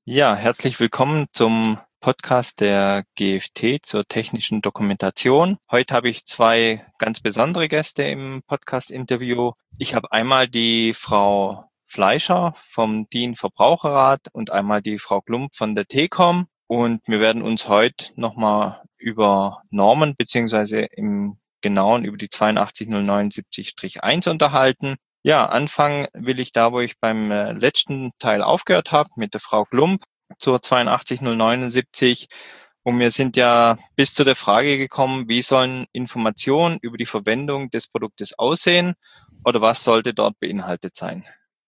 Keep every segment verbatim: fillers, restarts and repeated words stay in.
Ja, herzlich willkommen zum Podcast der G F T zur technischen Dokumentation. Heute habe ich zwei ganz besondere Gäste im Podcast-Interview. Ich habe einmal die Frau Fleischer vom D I N Verbraucherrat und einmal die Frau Klump von der T C O M. Und wir werden uns heute nochmal über Normen beziehungsweise im Genauen über die zweiundachtzig null neunundsiebzig eins unterhalten. Ja, anfangen will ich da, wo ich beim äh, letzten Teil aufgehört habe, mit der Frau Klump zur zweiundachtzig null neunundsiebzig. Und wir sind ja bis zu der Frage gekommen, wie sollen Informationen über die Verwendung des Produktes aussehen oder was sollte dort beinhaltet sein?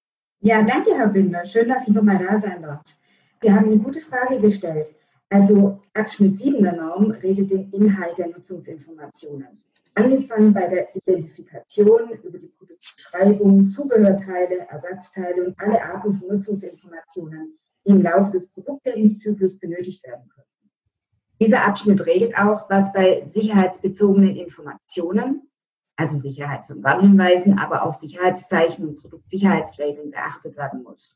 Ja, danke, Herr Binder. Schön, dass ich nochmal da sein darf. Sie haben eine gute Frage gestellt. Also Abschnitt sieben der Norm regelt den Inhalt der Nutzungsinformationen. Angefangen bei der Identifikation über die Produktbeschreibung, Zubehörteile, Ersatzteile und alle Arten von Nutzungsinformationen, die im Laufe des Produktlebenszyklus benötigt werden können. Dieser Abschnitt regelt auch, was bei sicherheitsbezogenen Informationen, also Sicherheits- und Warnhinweisen, aber auch Sicherheitszeichen und Produktsicherheitslabeln beachtet werden muss.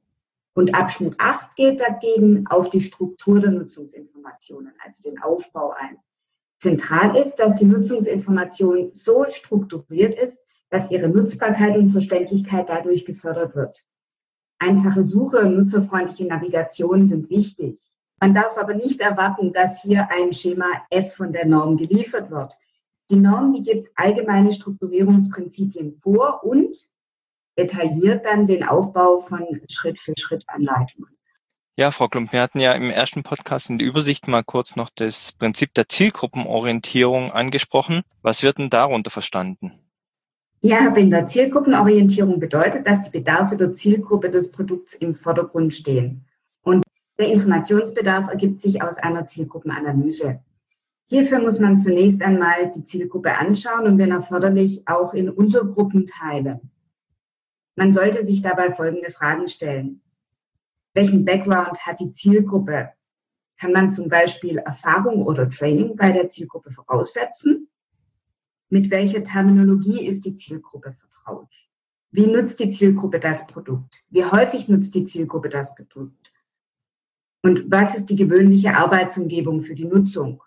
Und Abschnitt acht geht dagegen auf die Struktur der Nutzungsinformationen, also den Aufbau ein. Zentral ist, dass die Nutzungsinformation so strukturiert ist, dass ihre Nutzbarkeit und Verständlichkeit dadurch gefördert wird. Einfache Suche und nutzerfreundliche Navigation sind wichtig. Man darf aber nicht erwarten, dass hier ein Schema F von der Norm geliefert wird. Die Norm, die gibt allgemeine Strukturierungsprinzipien vor und detailliert dann den Aufbau von Schritt-für-Schritt-Anleitungen. Ja, Frau Klump, wir hatten ja im ersten Podcast in der Übersicht mal kurz noch das Prinzip der Zielgruppenorientierung angesprochen. Was wird denn darunter verstanden? Ja, Herr Binder, Zielgruppenorientierung bedeutet, dass die Bedarfe der Zielgruppe des Produkts im Vordergrund stehen. Und der Informationsbedarf ergibt sich aus einer Zielgruppenanalyse. Hierfür muss man zunächst einmal die Zielgruppe anschauen und wenn erforderlich auch in Untergruppen teilen. Man sollte sich dabei folgende Fragen stellen. Welchen Background hat die Zielgruppe? Kann man zum Beispiel Erfahrung oder Training bei der Zielgruppe voraussetzen? Mit welcher Terminologie ist die Zielgruppe vertraut? Wie nutzt die Zielgruppe das Produkt? Wie häufig nutzt die Zielgruppe das Produkt? Und was ist die gewöhnliche Arbeitsumgebung für die Nutzung?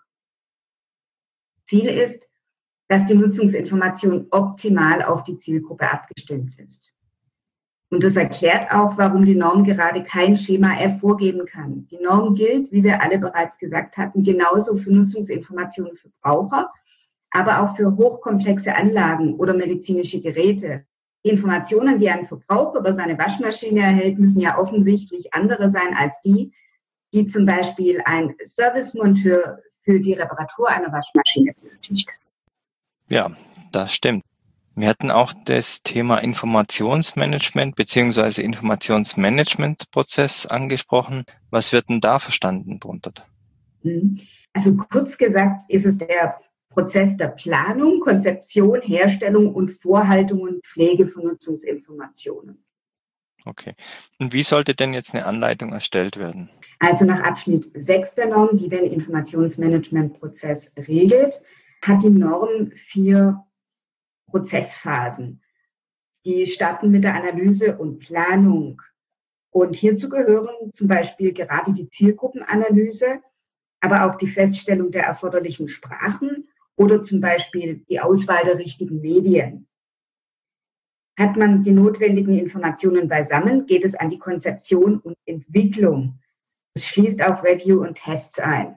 Ziel ist, dass die Nutzungsinformation optimal auf die Zielgruppe abgestimmt ist. Und das erklärt auch, warum die Norm gerade kein Schema F vorgeben kann. Die Norm gilt, wie wir alle bereits gesagt hatten, genauso für Nutzungsinformationen für Verbraucher, aber auch für hochkomplexe Anlagen oder medizinische Geräte. Die Informationen, die ein Verbraucher über seine Waschmaschine erhält, müssen ja offensichtlich andere sein als die, die zum Beispiel ein Servicemonteur für die Reparatur einer Waschmaschine benötigt. Ja, das stimmt. Wir hatten auch das Thema Informationsmanagement bzw. Informationsmanagementprozess angesprochen. Was wird denn da verstanden drunter? Also kurz gesagt ist es der Prozess der Planung, Konzeption, Herstellung und Vorhaltung und Pflege von Nutzungsinformationen. Okay. Und wie sollte denn jetzt eine Anleitung erstellt werden? Also nach Abschnitt sechs der Norm, die den Informationsmanagementprozess regelt, hat die Norm vier Prozessphasen. Die starten mit der Analyse und Planung. Und hierzu gehören zum Beispiel gerade die Zielgruppenanalyse, aber auch die Feststellung der erforderlichen Sprachen oder zum Beispiel die Auswahl der richtigen Medien. Hat man die notwendigen Informationen beisammen, geht es an die Konzeption und Entwicklung. Es schließt auch Review und Tests ein.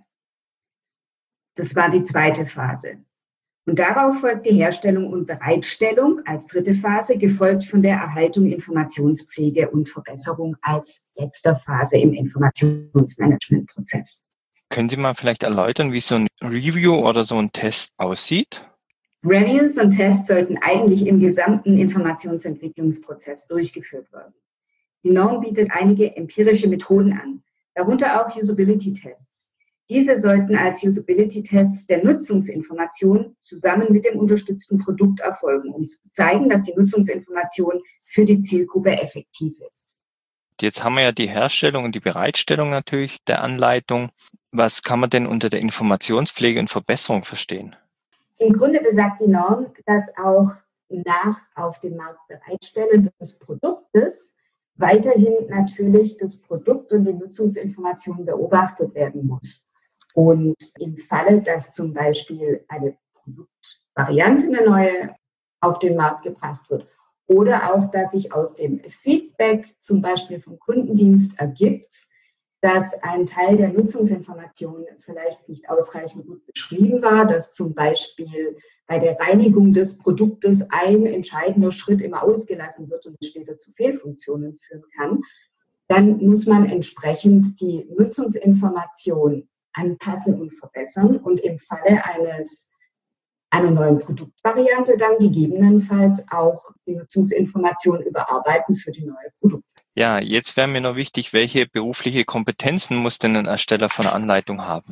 Das war die zweite Phase. Und darauf folgt die Herstellung und Bereitstellung als dritte Phase, gefolgt von der Erhaltung, Informationspflege und Verbesserung als letzter Phase im Informationsmanagementprozess. Können Sie mal vielleicht erläutern, wie so ein Review oder so ein Test aussieht? Reviews und Tests sollten eigentlich im gesamten Informationsentwicklungsprozess durchgeführt werden. Die Norm bietet einige empirische Methoden an, darunter auch Usability-Tests. Diese sollten als Usability-Tests der Nutzungsinformation zusammen mit dem unterstützten Produkt erfolgen, um zu zeigen, dass die Nutzungsinformation für die Zielgruppe effektiv ist. Jetzt haben wir ja die Herstellung und die Bereitstellung natürlich der Anleitung. Was kann man denn unter der Informationspflege und Verbesserung verstehen? Im Grunde besagt die Norm, dass auch nach auf dem Markt Bereitstellen des Produktes weiterhin natürlich das Produkt und die Nutzungsinformation beobachtet werden muss. Und im Falle, dass zum Beispiel eine Produktvariante, eine neue, auf den Markt gebracht wird oder auch, dass sich aus dem Feedback zum Beispiel vom Kundendienst ergibt, dass ein Teil der Nutzungsinformation vielleicht nicht ausreichend gut beschrieben war, dass zum Beispiel bei der Reinigung des Produktes ein entscheidender Schritt immer ausgelassen wird und es später zu Fehlfunktionen führen kann, dann muss man entsprechend die Nutzungsinformation anpassen und verbessern und im Falle eines einer neuen Produktvariante dann gegebenenfalls auch die Nutzungsinformation überarbeiten für die neue Produkte. Ja, jetzt wäre mir noch wichtig, welche berufliche Kompetenzen muss denn ein Ersteller von einer Anleitung haben?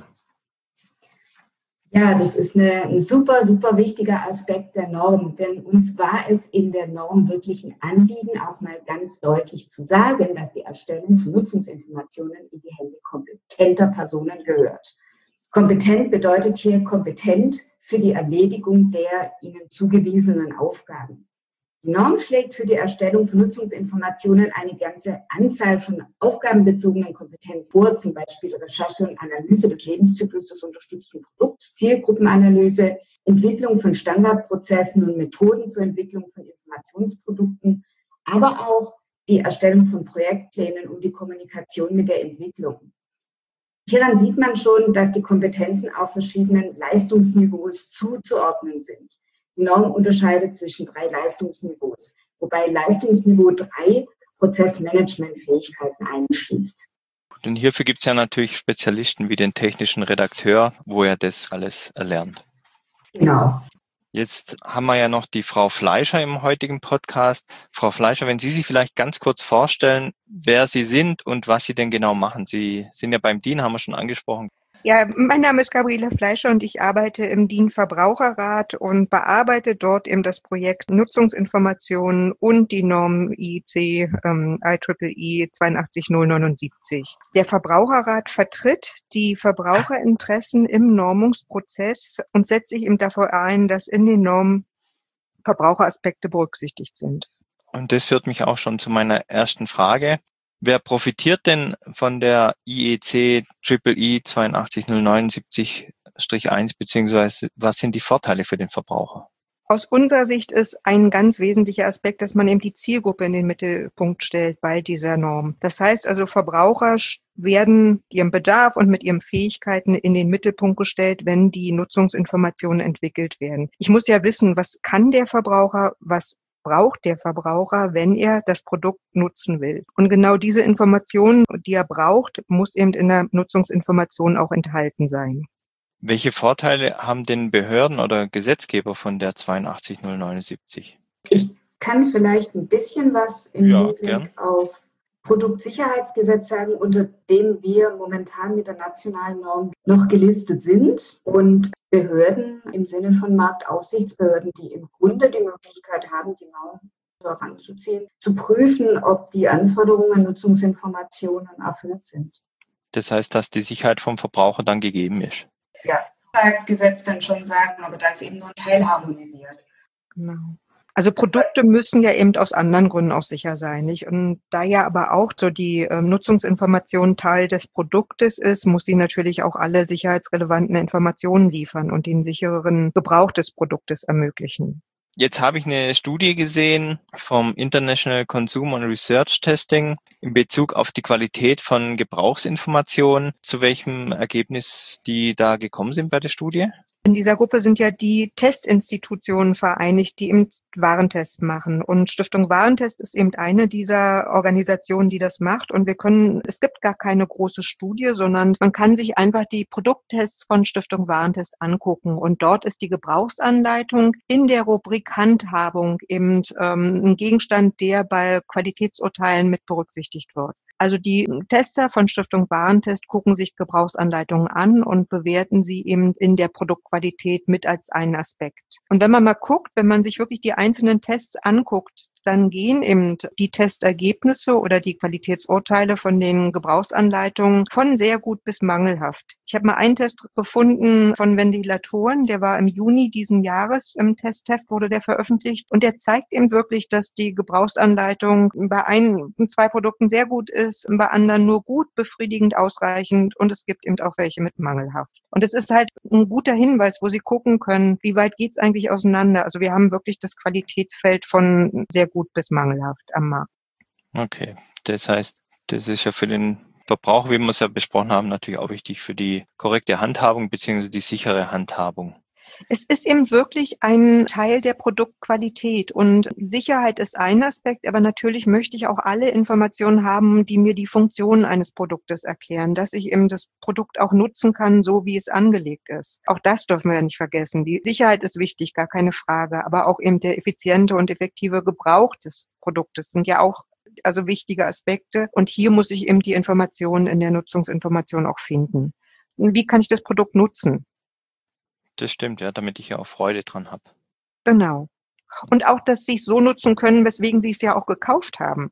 Ja, das ist eine, ein super, super wichtiger Aspekt der Norm, denn uns war es in der Norm wirklich ein Anliegen, auch mal ganz deutlich zu sagen, dass die Erstellung von Nutzungsinformationen in die Hände kompetenter Personen gehört. Kompetent bedeutet hier kompetent für die Erledigung der ihnen zugewiesenen Aufgaben. Die Norm schlägt für die Erstellung von Nutzungsinformationen eine ganze Anzahl von aufgabenbezogenen Kompetenzen vor, zum Beispiel Recherche und Analyse des Lebenszyklus des unterstützten Produkts, Zielgruppenanalyse, Entwicklung von Standardprozessen und Methoden zur Entwicklung von Informationsprodukten, aber auch die Erstellung von Projektplänen und die Kommunikation mit der Entwicklung. Hieran sieht man schon, dass die Kompetenzen auf verschiedenen Leistungsniveaus zuzuordnen sind. Die Norm unterscheidet zwischen drei Leistungsniveaus, wobei Leistungsniveau drei Prozessmanagementfähigkeiten einschließt. Und hierfür gibt es ja natürlich Spezialisten wie den technischen Redakteur, wo er das alles erlernt. Genau. Jetzt haben wir ja noch die Frau Fleischer im heutigen Podcast. Frau Fleischer, wenn Sie sich vielleicht ganz kurz vorstellen, wer Sie sind und was Sie denn genau machen. Sie sind ja beim D I N, haben wir schon angesprochen. Ja, mein Name ist Gabriela Fleischer und ich arbeite im D I N Verbraucherrat und bearbeite dort eben das Projekt Nutzungsinformationen und die Norm I E C ähm, I E E E zweiundachtzig null neunundsiebzig. Der Verbraucherrat vertritt die Verbraucherinteressen im Normungsprozess und setzt sich eben dafür ein, dass in den Normen Verbraucheraspekte berücksichtigt sind. Und das führt mich auch schon zu meiner ersten Frage. Wer profitiert denn von der I E C I E E zweiundachtzig null neunundsiebzig eins, beziehungsweise was sind die Vorteile für den Verbraucher? Aus unserer Sicht ist ein ganz wesentlicher Aspekt, dass man eben die Zielgruppe in den Mittelpunkt stellt bei dieser Norm. Das heißt also, Verbraucher werden ihrem Bedarf und mit ihren Fähigkeiten in den Mittelpunkt gestellt, wenn die Nutzungsinformationen entwickelt werden. Ich muss ja wissen, was kann der Verbraucher, was braucht der Verbraucher, wenn er das Produkt nutzen will. Und genau diese Informationen, die er braucht, muss eben in der Nutzungsinformation auch enthalten sein. Welche Vorteile haben denn Behörden oder Gesetzgeber von der zweiundachtzig null neunundsiebzig? Ich kann vielleicht ein bisschen was im Ja, Hinblick gern. auf Produktsicherheitsgesetz sagen, unter dem wir momentan mit der nationalen Norm noch gelistet sind. Und Behörden im Sinne von Marktaufsichtsbehörden, die im Grunde die Möglichkeit haben, die Norm heranzuziehen, zu prüfen, ob die Anforderungen an Nutzungsinformationen erfüllt sind. Das heißt, dass die Sicherheit vom Verbraucher dann gegeben ist. Ja, Sicherheitsgesetz dann schon sagen, aber da ist eben nur ein Teil harmonisiert. Genau. Also Produkte müssen ja eben aus anderen Gründen auch sicher sein, nicht? Und da ja aber auch so die ähm, Nutzungsinformation Teil des Produktes ist, muss sie natürlich auch alle sicherheitsrelevanten Informationen liefern und den sichereren Gebrauch des Produktes ermöglichen. Jetzt habe ich eine Studie gesehen vom International Consumer and Research Testing in Bezug auf die Qualität von Gebrauchsinformationen. Zu welchem Ergebnis die da gekommen sind bei der Studie? In dieser Gruppe sind ja die Testinstitutionen vereinigt, die eben Warentests machen. Und Stiftung Warentest ist eben eine dieser Organisationen, die das macht. Und wir können, es gibt gar keine große Studie, sondern man kann sich einfach die Produkttests von Stiftung Warentest angucken. Und dort ist die Gebrauchsanleitung in der Rubrik Handhabung eben ähm, ein Gegenstand, der bei Qualitätsurteilen mit berücksichtigt wird. Also die Tester von Stiftung Warentest gucken sich Gebrauchsanleitungen an und bewerten sie eben in der Produktqualität mit als einen Aspekt. Und wenn man mal guckt, wenn man sich wirklich die einzelnen Tests anguckt, dann gehen eben die Testergebnisse oder die Qualitätsurteile von den Gebrauchsanleitungen von sehr gut bis mangelhaft. Ich habe mal einen Test gefunden von Ventilatoren, der war im Juni diesen Jahres, im Testheft wurde der veröffentlicht und der zeigt eben wirklich, dass die Gebrauchsanleitung bei ein, zwei Produkten sehr gut ist, bei anderen nur gut, befriedigend, ausreichend und es gibt eben auch welche mit mangelhaft. Und es ist halt ein guter Hinweis, wo Sie gucken können, wie weit geht's eigentlich auseinander. Also wir haben wirklich das Qualitätsfeld von sehr gut bis mangelhaft am Markt. Okay, das heißt, das ist ja für den Verbraucher, wie wir es ja besprochen haben, natürlich auch wichtig für die korrekte Handhabung bzw. die sichere Handhabung. Es ist eben wirklich ein Teil der Produktqualität und Sicherheit ist ein Aspekt, aber natürlich möchte ich auch alle Informationen haben, die mir die Funktion eines Produktes erklären, dass ich eben das Produkt auch nutzen kann, so wie es angelegt ist. Auch das dürfen wir ja nicht vergessen. Die Sicherheit ist wichtig, gar keine Frage, aber auch eben der effiziente und effektive Gebrauch des Produktes sind ja auch also wichtige Aspekte und hier muss ich eben die Informationen in der Nutzungsinformation auch finden. Wie kann ich das Produkt nutzen? Das stimmt, ja, damit ich ja auch Freude dran habe. Genau. Und auch, dass sie es so nutzen können, weswegen sie es ja auch gekauft haben.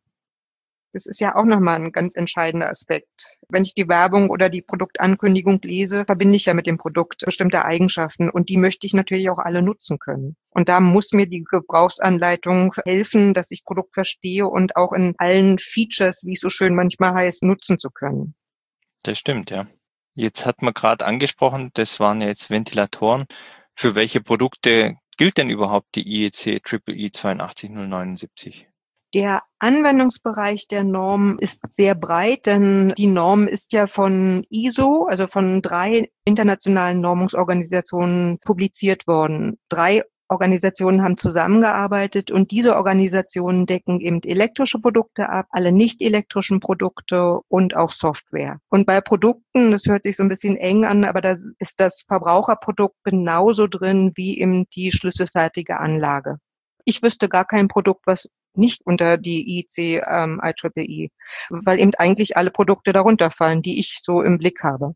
Das ist ja auch nochmal ein ganz entscheidender Aspekt. Wenn ich die Werbung oder die Produktankündigung lese, verbinde ich ja mit dem Produkt bestimmte Eigenschaften und die möchte ich natürlich auch alle nutzen können. Und da muss mir die Gebrauchsanleitung helfen, dass ich das Produkt verstehe und auch in allen Features, wie es so schön manchmal heißt, nutzen zu können. Das stimmt, ja. Jetzt hat man gerade angesprochen, das waren ja jetzt Ventilatoren. Für welche Produkte gilt denn überhaupt die I E C I E E zwei acht null neun sieben? Der Anwendungsbereich der Norm ist sehr breit, denn die Norm ist ja von I S O, also von drei internationalen Normungsorganisationen publiziert worden. Drei Organisationen haben zusammengearbeitet und diese Organisationen decken eben elektrische Produkte ab, alle nicht elektrischen Produkte und auch Software. Und bei Produkten, das hört sich so ein bisschen eng an, aber da ist das Verbraucherprodukt genauso drin wie eben die schlüsselfertige Anlage. Ich wüsste gar kein Produkt, was nicht unter die I E C ähm, I E E E, weil eben eigentlich alle Produkte darunter fallen, die ich so im Blick habe.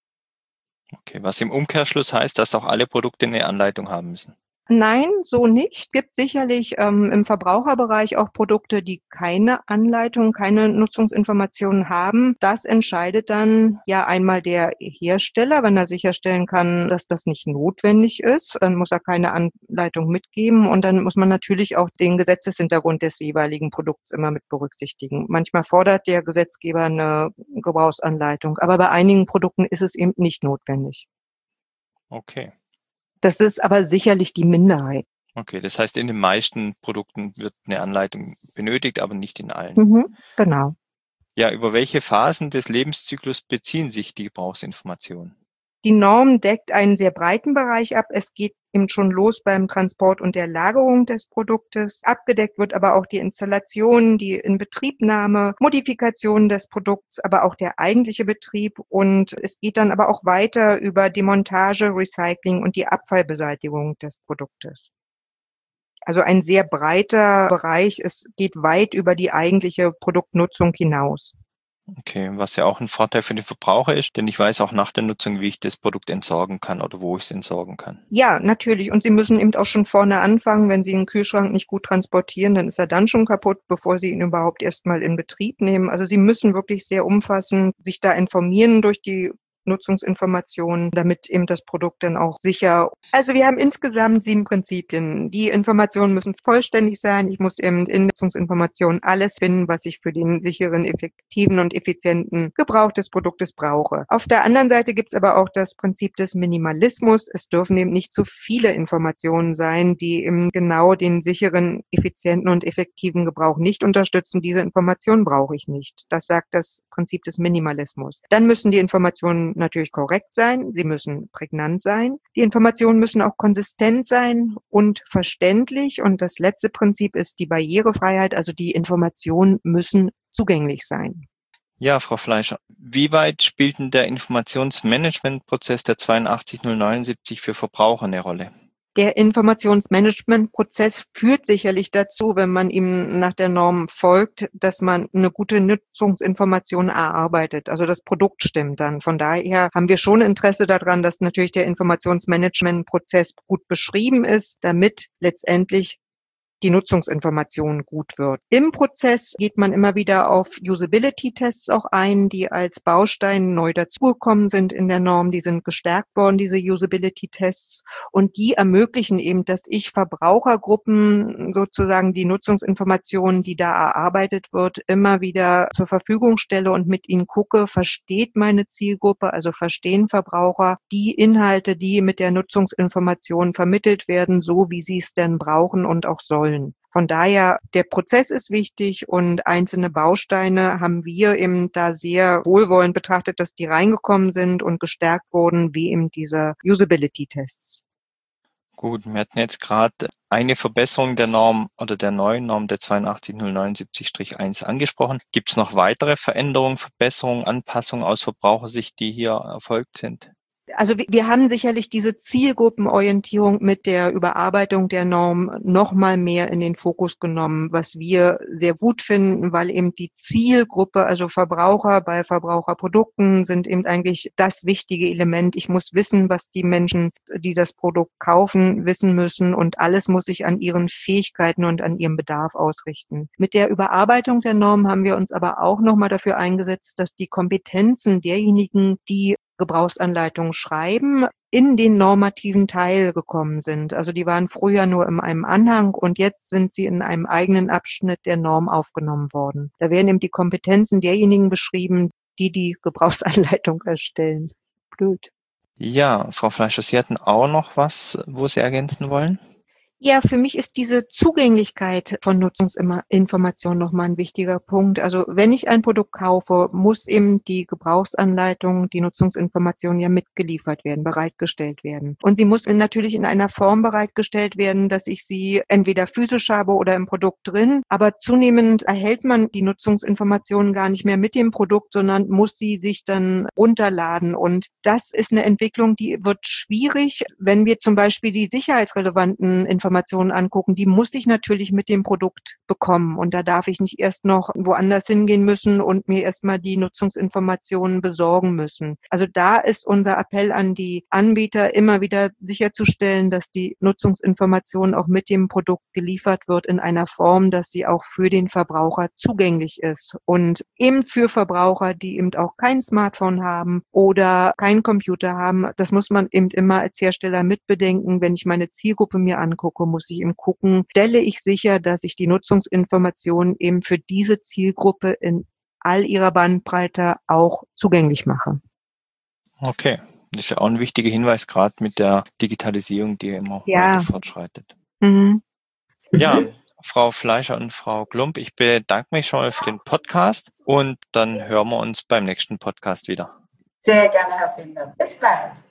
Okay, was im Umkehrschluss heißt, dass auch alle Produkte eine Anleitung haben müssen. Nein, so nicht. Es gibt sicherlich ähm, im Verbraucherbereich auch Produkte, die keine Anleitung, keine Nutzungsinformationen haben. Das entscheidet dann ja einmal der Hersteller, wenn er sicherstellen kann, dass das nicht notwendig ist. Dann muss er keine Anleitung mitgeben und dann muss man natürlich auch den Gesetzeshintergrund des jeweiligen Produkts immer mit berücksichtigen. Manchmal fordert der Gesetzgeber eine Gebrauchsanleitung, aber bei einigen Produkten ist es eben nicht notwendig. Okay. Das ist aber sicherlich die Minderheit. Okay, das heißt, in den meisten Produkten wird eine Anleitung benötigt, aber nicht in allen. Mhm, genau. Ja, über welche Phasen des Lebenszyklus beziehen sich die Gebrauchsinformationen? Die Norm deckt einen sehr breiten Bereich ab. Es geht eben schon los beim Transport und der Lagerung des Produktes. Abgedeckt wird aber auch die Installation, die Inbetriebnahme, Modifikation des Produkts, aber auch der eigentliche Betrieb. Und es geht dann aber auch weiter über Demontage, Recycling und die Abfallbeseitigung des Produktes. Also ein sehr breiter Bereich. Es geht weit über die eigentliche Produktnutzung hinaus. Okay, was ja auch ein Vorteil für den Verbraucher ist, denn ich weiß auch nach der Nutzung, wie ich das Produkt entsorgen kann oder wo ich es entsorgen kann. Ja, natürlich. Und Sie müssen eben auch schon vorne anfangen. Wenn Sie einen Kühlschrank nicht gut transportieren, dann ist er dann schon kaputt, bevor Sie ihn überhaupt erstmal in Betrieb nehmen. Also Sie müssen wirklich sehr umfassend sich da informieren durch die Nutzungsinformationen, damit eben das Produkt dann auch sicher. Also wir haben insgesamt sieben Prinzipien. Die Informationen müssen vollständig sein. Ich muss eben in Nutzungsinformationen alles finden, was ich für den sicheren, effektiven und effizienten Gebrauch des Produktes brauche. Auf der anderen Seite gibt es aber auch das Prinzip des Minimalismus. Es dürfen eben nicht zu viele Informationen sein, die eben genau den sicheren, effizienten und effektiven Gebrauch nicht unterstützen. Diese Informationen brauche ich nicht. Das sagt das Prinzip des Minimalismus. Dann müssen die Informationen natürlich korrekt sein, sie müssen prägnant sein. Die Informationen müssen auch konsistent sein und verständlich. Und das letzte Prinzip ist die Barrierefreiheit, also die Informationen müssen zugänglich sein. Ja, Frau Fleischer, wie weit spielt denn der Informationsmanagementprozess der acht zwei null neun sieben für Verbraucher eine Rolle? Der Informationsmanagementprozess führt sicherlich dazu, wenn man ihm nach der Norm folgt, dass man eine gute Nutzungsinformation erarbeitet. Also das Produkt stimmt dann. Von daher haben wir schon Interesse daran, dass natürlich der Informationsmanagementprozess gut beschrieben ist, damit letztendlich die Nutzungsinformation gut wird. Im Prozess geht man immer wieder auf Usability-Tests auch ein, die als Baustein neu dazugekommen sind in der Norm. Die sind gestärkt worden, diese Usability-Tests. Und die ermöglichen eben, dass ich Verbrauchergruppen sozusagen die Nutzungsinformationen, die da erarbeitet wird, immer wieder zur Verfügung stelle und mit ihnen gucke, versteht meine Zielgruppe, also verstehen Verbraucher die Inhalte, die mit der Nutzungsinformation vermittelt werden, so wie sie es denn brauchen und auch sollen. Von daher, der Prozess ist wichtig und einzelne Bausteine haben wir eben da sehr wohlwollend betrachtet, dass die reingekommen sind und gestärkt wurden, wie eben diese Usability-Tests. Gut, wir hatten jetzt gerade eine Verbesserung der Norm oder der neuen Norm der zweiundachtzig null neunundsiebzig eins angesprochen. Gibt es noch weitere Veränderungen, Verbesserungen, Anpassungen aus Verbrauchersicht, die hier erfolgt sind? Also wir haben sicherlich diese Zielgruppenorientierung mit der Überarbeitung der Norm noch mal mehr in den Fokus genommen, was wir sehr gut finden, weil eben die Zielgruppe, also Verbraucher bei Verbraucherprodukten, sind eben eigentlich das wichtige Element. Ich muss wissen, was die Menschen, die das Produkt kaufen, wissen müssen und alles muss sich an ihren Fähigkeiten und an ihrem Bedarf ausrichten. Mit der Überarbeitung der Norm haben wir uns aber auch noch mal dafür eingesetzt, dass die Kompetenzen derjenigen, die Gebrauchsanleitungen schreiben, in den normativen Teil gekommen sind. Also die waren früher nur in einem Anhang und jetzt sind sie in einem eigenen Abschnitt der Norm aufgenommen worden. Da werden eben die Kompetenzen derjenigen beschrieben, die die Gebrauchsanleitung erstellen. Blöd. Ja, Frau Fleischer, Sie hatten auch noch was, wo Sie ergänzen wollen? Ja, für mich ist diese Zugänglichkeit von Nutzungsinformationen nochmal ein wichtiger Punkt. Also wenn ich ein Produkt kaufe, muss eben die Gebrauchsanleitung, die Nutzungsinformation ja mitgeliefert werden, bereitgestellt werden. Und sie muss natürlich in einer Form bereitgestellt werden, dass ich sie entweder physisch habe oder im Produkt drin. Aber zunehmend erhält man die Nutzungsinformationen gar nicht mehr mit dem Produkt, sondern muss sie sich dann runterladen. Und das ist eine Entwicklung, die wird schwierig, wenn wir zum Beispiel die sicherheitsrelevanten Informationen Informationen angucken, die muss ich natürlich mit dem Produkt bekommen. Und da darf ich nicht erst noch woanders hingehen müssen und mir erstmal die Nutzungsinformationen besorgen müssen. Also da ist unser Appell an die Anbieter, immer wieder sicherzustellen, dass die Nutzungsinformation auch mit dem Produkt geliefert wird in einer Form, dass sie auch für den Verbraucher zugänglich ist. Und eben für Verbraucher, die eben auch kein Smartphone haben oder keinen Computer haben, das muss man eben immer als Hersteller mitbedenken, wenn ich meine Zielgruppe mir angucke, muss ich eben gucken, stelle ich sicher, dass ich die Nutzungsinformationen eben für diese Zielgruppe in all ihrer Bandbreite auch zugänglich mache. Okay, das ist ja auch ein wichtiger Hinweis, gerade mit der Digitalisierung, die immer Ja. weiter fortschreitet. Mhm. Ja, Frau Fleischer und Frau Klump, ich bedanke mich schon mal für den Podcast und dann hören wir uns beim nächsten Podcast wieder. Sehr gerne, Herr Finder. Bis bald.